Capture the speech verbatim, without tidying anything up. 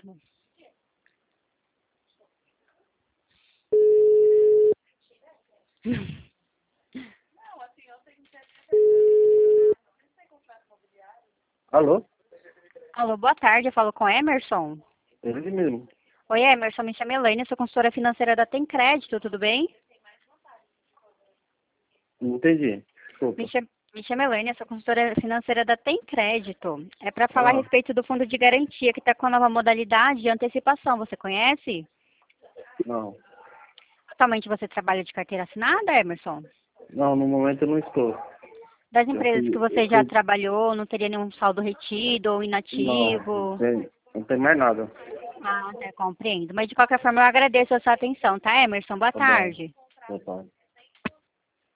tá bom. Alô? Alô, boa tarde, eu falo com Emerson. Ele mesmo. Oi, Emerson, me chamo Elaine, sou consultora financeira da Tem Crédito, tudo bem? Não entendi. Desculpa. Me chamo, me chamo Elaine, sou consultora financeira da Tem Crédito. É para falar a Ah, respeito do fundo de garantia que está com a nova modalidade de antecipação, você conhece? não. Atualmente você trabalha de carteira assinada, Emerson? Não, no momento eu não estou. Das Eu empresas que fui, você eu já fui, trabalhou, não teria nenhum saldo retido ou não, não inativo? tem, não tem mais nada. Ah, até compreendo. Mas de qualquer forma eu agradeço a sua atenção, tá, Emerson? Boa Tá bom. tarde. Boa tarde.